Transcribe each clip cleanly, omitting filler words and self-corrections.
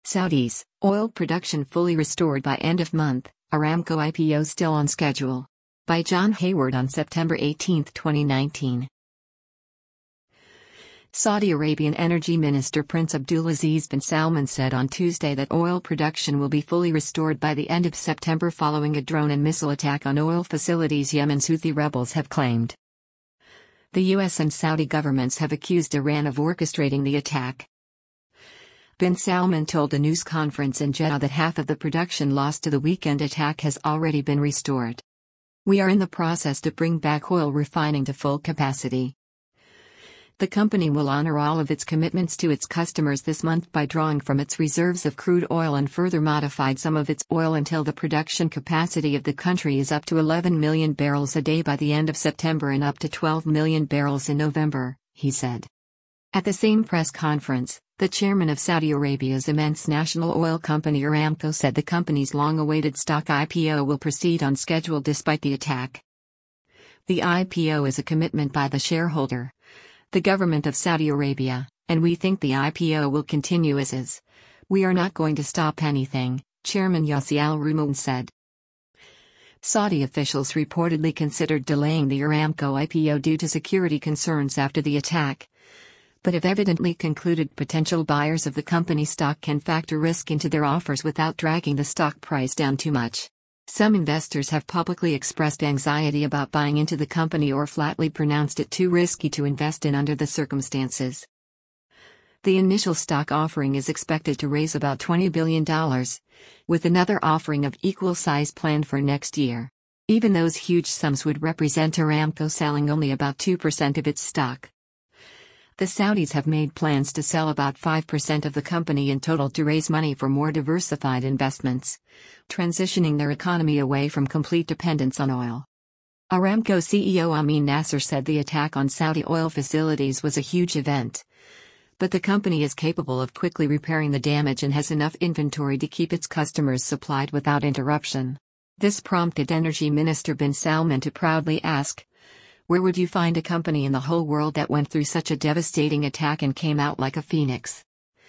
Saudis, oil production fully restored by end of month, Aramco IPO still on schedule. By John Hayward on September 18, 2019. Saudi Arabian Energy Minister Prince Abdulaziz bin Salman said on Tuesday that oil production will be fully restored by the end of September following a drone and missile attack on oil facilities Yemen's Houthi rebels have claimed. The US and Saudi governments have accused Iran of orchestrating the attack. Bin Salman told a news conference in Jeddah that half of the production lost to the weekend attack has already been restored. We are in the process to bring back oil refining to full capacity. The company will honor all of its commitments to its customers this month by drawing from its reserves of crude oil and further modified some of its oil until the production capacity of the country is up to 11 million barrels a day by the end of September and up to 12 million barrels in November, he said. At the same press conference, the chairman of Saudi Arabia's immense national oil company Aramco said the company's long-awaited stock IPO will proceed on schedule despite the attack. The IPO is a commitment by the shareholder, the government of Saudi Arabia, and we think the IPO will continue as is. We are not going to stop anything, Chairman Yassi Al-Rumoun said. Saudi officials reportedly considered delaying the Aramco IPO due to security concerns after the attack, but have evidently concluded potential buyers of the company's stock can factor risk into their offers without dragging the stock price down too much. Some investors have publicly expressed anxiety about buying into the company or flatly pronounced it too risky to invest in under the circumstances. The initial stock offering is expected to raise about $20 billion, with another offering of equal size planned for next year. Even those huge sums would represent Aramco selling only about 2% of its stock. The Saudis have made plans to sell about 5% of the company in total to raise money for more diversified investments, transitioning their economy away from complete dependence on oil. Aramco CEO Amin Nasser said the attack on Saudi oil facilities was a huge event, but the company is capable of quickly repairing the damage and has enough inventory to keep its customers supplied without interruption. This prompted Energy Minister bin Salman to proudly ask, "Where would you find a company in the whole world that went through such a devastating attack and came out like a phoenix?"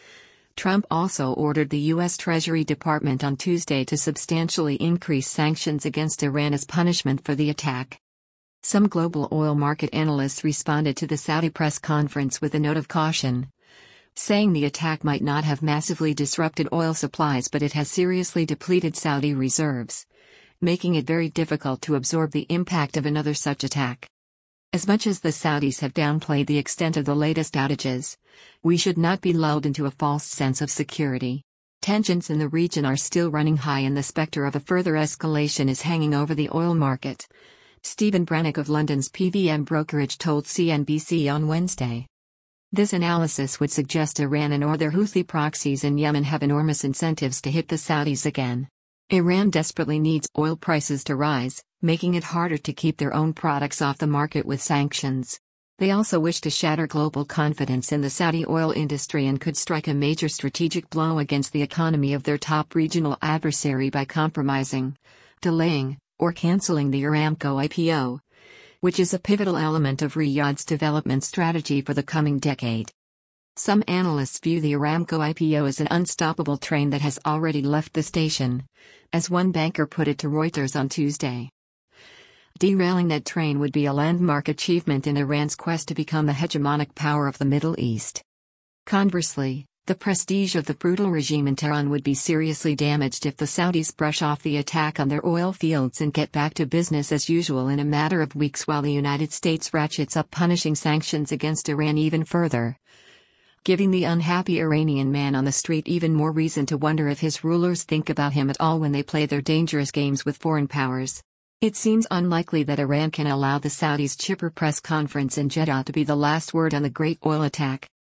Trump also ordered the U.S. Treasury Department on Tuesday to substantially increase sanctions against Iran as punishment for the attack. Some global oil market analysts responded to the Saudi press conference with a note of caution, saying the attack might not have massively disrupted oil supplies but it has seriously depleted Saudi reserves, making it very difficult to absorb the impact of another such attack. As much as the Saudis have downplayed the extent of the latest outages, we should not be lulled into a false sense of security. Tensions in the region are still running high and the specter of a further escalation is hanging over the oil market, Stephen Brennick of London's PVM brokerage told CNBC on Wednesday. This analysis would suggest Iran and or their Houthi proxies in Yemen have enormous incentives to hit the Saudis again. Iran desperately needs oil prices to rise, making it harder to keep their own products off the market with sanctions. They also wish to shatter global confidence in the Saudi oil industry and could strike a major strategic blow against the economy of their top regional adversary by compromising, delaying, or canceling the Aramco IPO, which is a pivotal element of Riyadh's development strategy for the coming decade. Some analysts view the Aramco IPO as an unstoppable train that has already left the station, as one banker put it to Reuters on Tuesday. Derailing that train would be a landmark achievement in Iran's quest to become the hegemonic power of the Middle East. Conversely, the prestige of the brutal regime in Tehran would be seriously damaged if the Saudis brush off the attack on their oil fields and get back to business as usual in a matter of weeks while the United States ratchets up punishing sanctions against Iran even further, giving the unhappy Iranian man on the street even more reason to wonder if his rulers think about him at all when they play their dangerous games with foreign powers. It seems unlikely that Iran can allow the Saudis' chipper press conference in Jeddah to be the last word on the great oil attack.